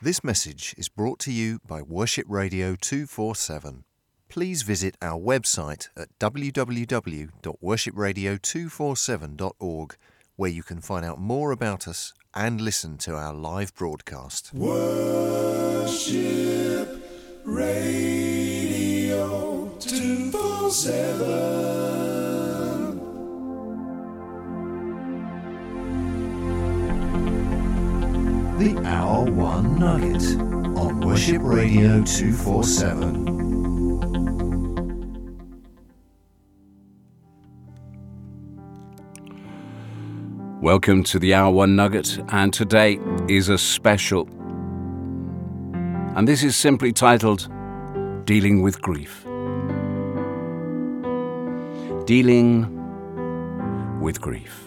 This message is brought to you by Worship Radio 247. Please visit our website at www.worshipradio247.org, where you can find out more about us and listen to our live broadcast. Worship Radio 247. The Hour One Nugget on Worship Radio 247. Welcome to the Hour One Nugget, and today is a special. And this is simply titled, Dealing with Grief. Dealing with grief.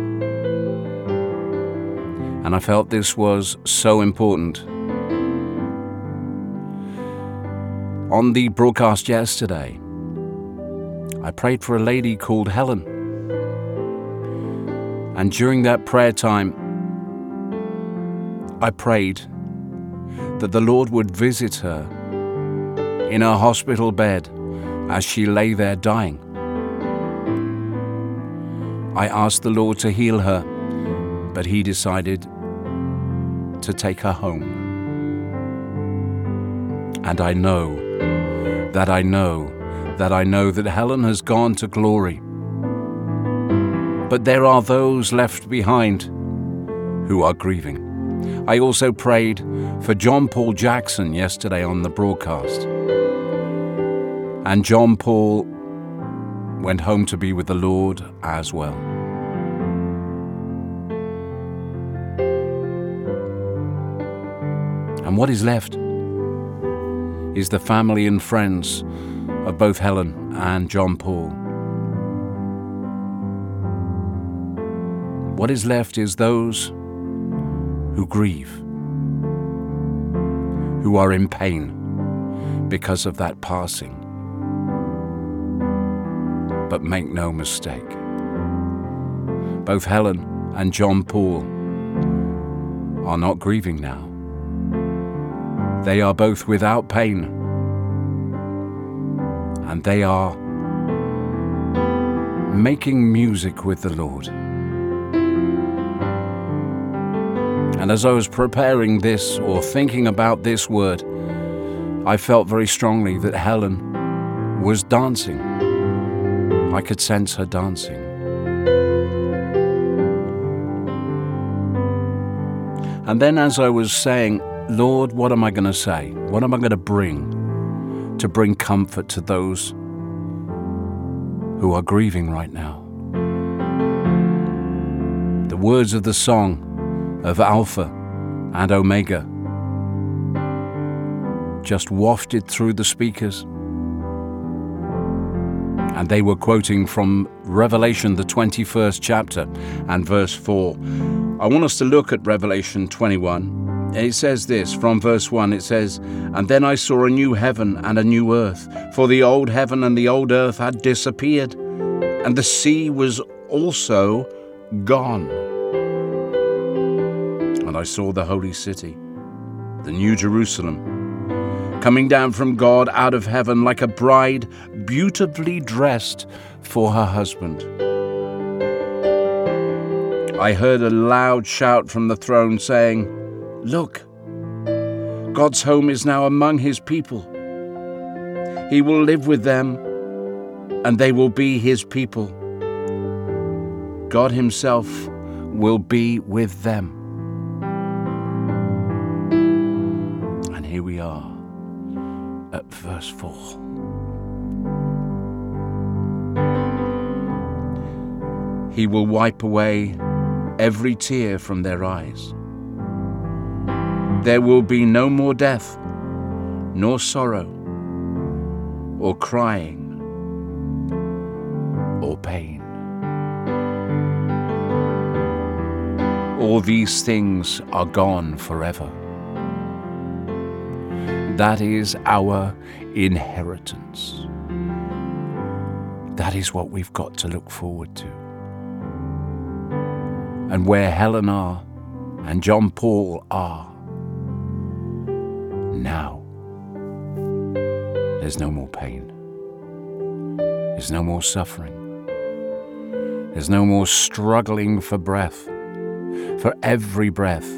And I felt this was so important. On the broadcast yesterday, I prayed for a lady called Helen. And during that prayer time, I prayed that the Lord would visit her in her hospital bed as she lay there dying. I asked the Lord to heal her, but He decided to take her home. And I know that Helen has gone to glory. But there are those left behind who are grieving. I also prayed for John Paul Jackson yesterday on the broadcast. And John Paul went home to be with the Lord as well. And what is left is the family and friends of both Helen and John Paul. What is left is those who grieve, who are in pain because of that passing. But make no mistake, both Helen and John Paul are not grieving now. They are both without pain, and they are making music with the Lord. And as I was preparing this or thinking about this word, I felt very strongly that Helen was dancing. I could sense her dancing. And then as I was saying, Lord, what am I going to say? What am I going to bring comfort to those who are grieving right now? The words of the song of Alpha and Omega just wafted through the speakers. And they were quoting from Revelation, the 21st chapter and verse 4. I want us to look at Revelation 21. It says this, from verse 1, it says, "And then I saw a new heaven and a new earth, for the old heaven and the old earth had disappeared, and the sea was also gone. And I saw the holy city, the new Jerusalem, coming down from God out of heaven like a bride beautifully dressed for her husband. I heard a loud shout from the throne saying, 'Look, God's home is now among His people. He will live with them, and they will be His people. God Himself will be with them.'" And here we are at verse 4. He will wipe away every tear from their eyes. There will be no more death, nor sorrow, or crying, or pain. All these things are gone forever. That is our inheritance. That is what we've got to look forward to. And where Helen are and John Paul are, now. There's no more pain. There's no more suffering. There's no more struggling for breath, for every breath.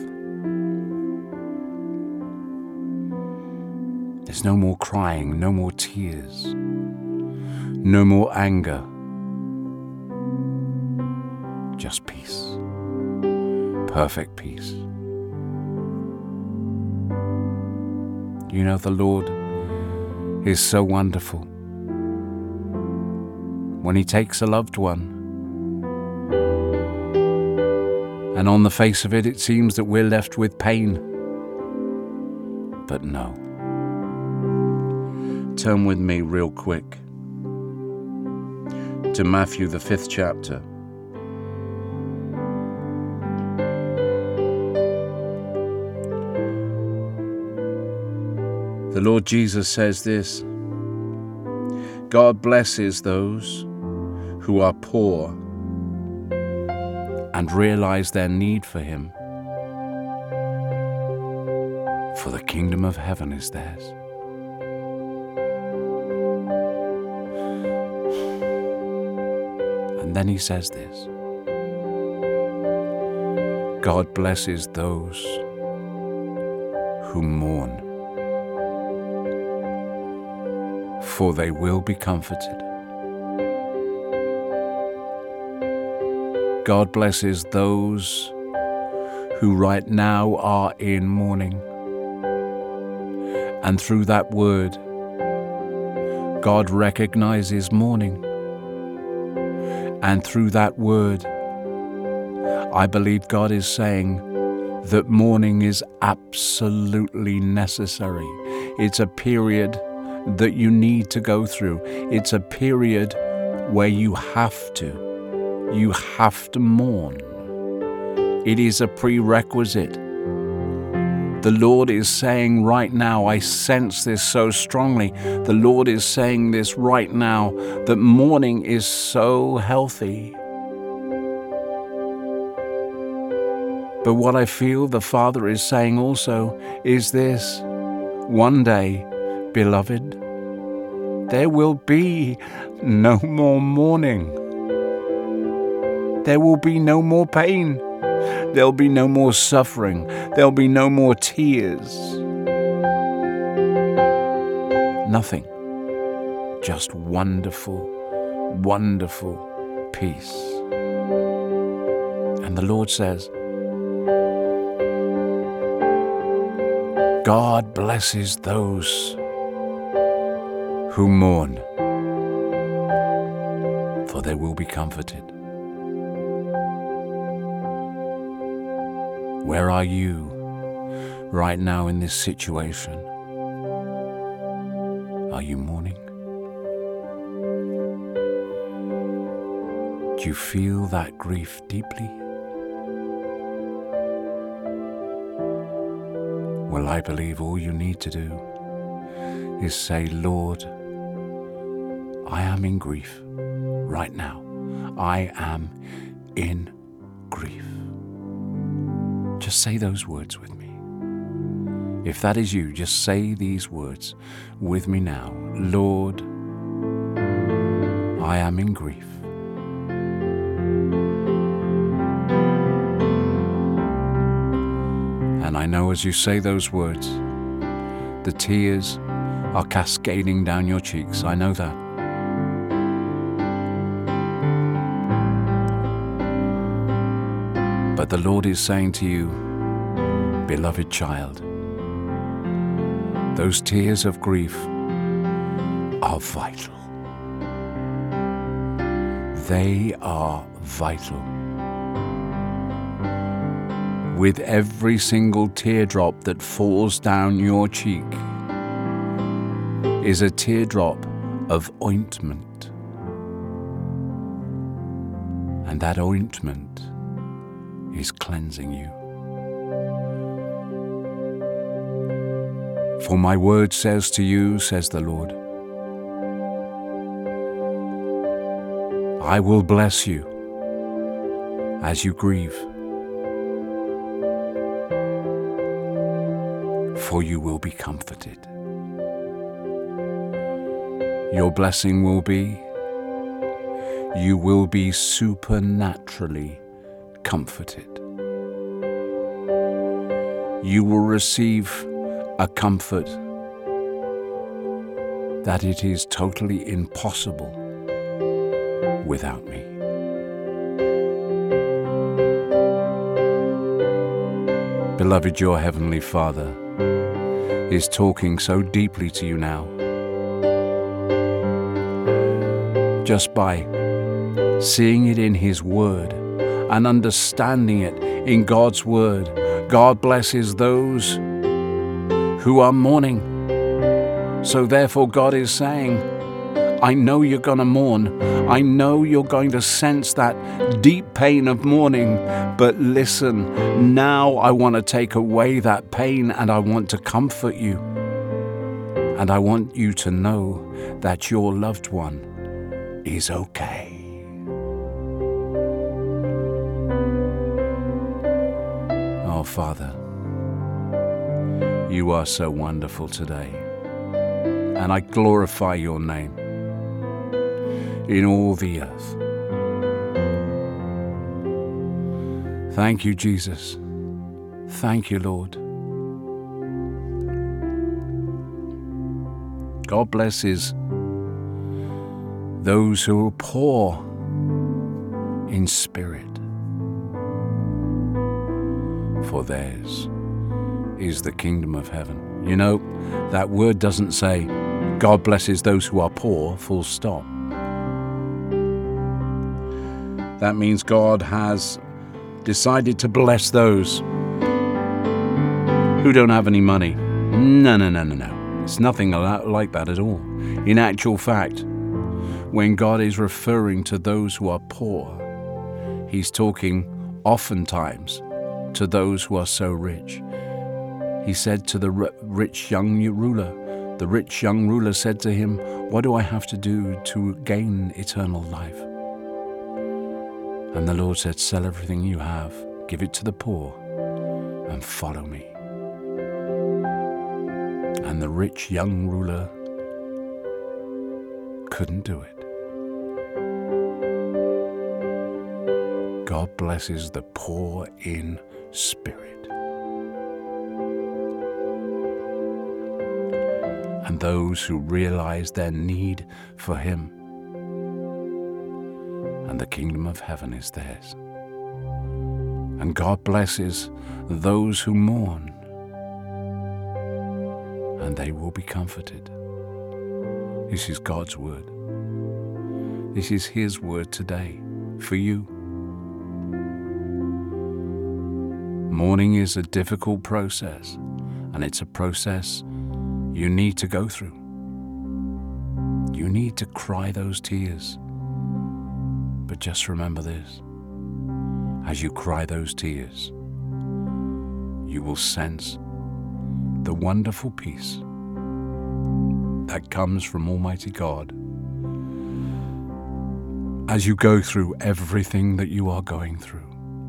There's no more crying, no more tears, no more anger. Just peace, perfect peace. You know, the Lord is so wonderful. When He takes a loved one, and on the face of it, it seems that we're left with pain. But no. Turn with me real quick to Matthew, the 5th chapter. The Lord Jesus says this: God blesses those who are poor and realize their need for Him, for the kingdom of heaven is theirs. And then He says this: God blesses those who mourn, for they will be comforted. God blesses those who right now are in mourning. And through that word, God recognizes mourning. And through that word, I believe God is saying that mourning is absolutely necessary. It's a period that you need to go through. It's a period where you have to mourn. It is a prerequisite. The Lord is saying right now, I sense this so strongly, the Lord is saying this right now, that mourning is so healthy. But what I feel the Father is saying also is this: one day, beloved, there will be no more mourning. There will be no more pain. There'll be no more suffering. There'll be no more tears. Nothing. Just wonderful, wonderful peace. And the Lord says, God blesses those who mourn, for they will be comforted. Where are you right now in this situation? Are you mourning? Do you feel that grief deeply? Well, I believe all you need to do is say, Lord, I am in grief right now. I am in grief. Just say those words with me. If that is you, just say these words with me now. Lord, I am in grief. And I know as you say those words, the tears are cascading down your cheeks. I know that. But the Lord is saying to you, beloved child, those tears of grief are vital. They are vital. With every single teardrop that falls down your cheek is a teardrop of ointment. And that ointment is cleansing you. For my word says to you, says the Lord, I will bless you as you grieve. for you will be comforted. Your blessing will be, you will be supernaturally comforted. You will receive a comfort that it is totally impossible without me. Beloved, your Heavenly Father is talking so deeply to you now. Just by seeing it in His Word and understanding it in God's Word, God blesses those who are mourning. So therefore God is saying, I know you're going to mourn. I know you're going to sense that deep pain of mourning. But listen, now I want to take away that pain and I want to comfort you. And I want you to know that your loved one is okay. Oh, Father, you are so wonderful today. And I glorify your name in all the earth. Thank you, Jesus. Thank you, Lord. God blesses those who are poor in spirit, for theirs is the kingdom of heaven. You know, that word doesn't say God blesses those who are poor, full stop. That means God has decided to bless those who don't have any money. No. It's nothing like that at all. In actual fact, when God is referring to those who are poor, He's talking oftentimes to those who are so rich. He said to the rich young ruler, the rich young ruler said to him, what do I have to do to gain eternal life? And the Lord said, sell everything you have, give it to the poor, and follow me. And the rich young ruler couldn't do it. God blesses the poor in spirit. And those who realize their need for Him. And the kingdom of heaven is theirs. And God blesses those who mourn, and they will be comforted. This is God's word. This is His word today for you. Mourning is a difficult process, and it's a process you need to go through. You need to cry those tears. But just remember this, as you cry those tears, you will sense the wonderful peace that comes from Almighty God as you go through everything that you are going through,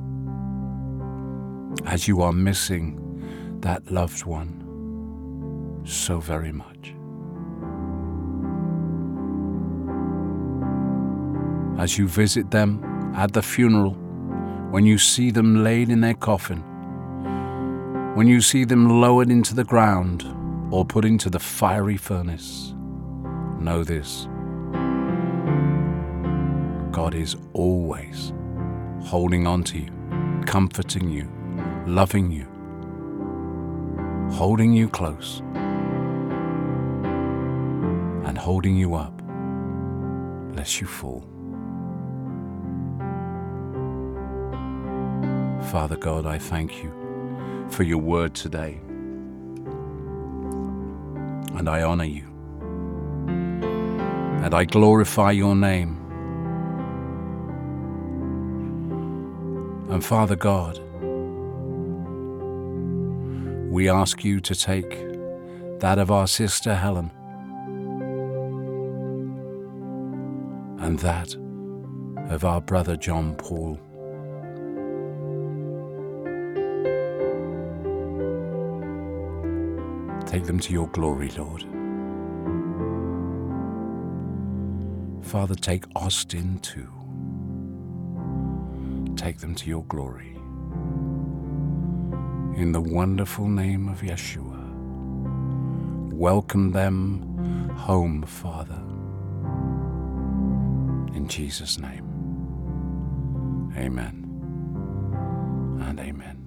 as you are missing that loved one so very much. As you visit them at the funeral, when you see them laid in their coffin, when you see them lowered into the ground or put into the fiery furnace, know this: God is always holding on to you, comforting you, loving you, holding you close, and holding you up lest you fall. Father God, I thank you for your word today. And I honor you. And I glorify your name. And Father God, we ask you to take that of our sister Helen and that of our brother John Paul. Take them to your glory, Lord. Father, take Austin too. Take them to your glory. In the wonderful name of Yeshua, welcome them home, Father. In Jesus' name, amen and amen.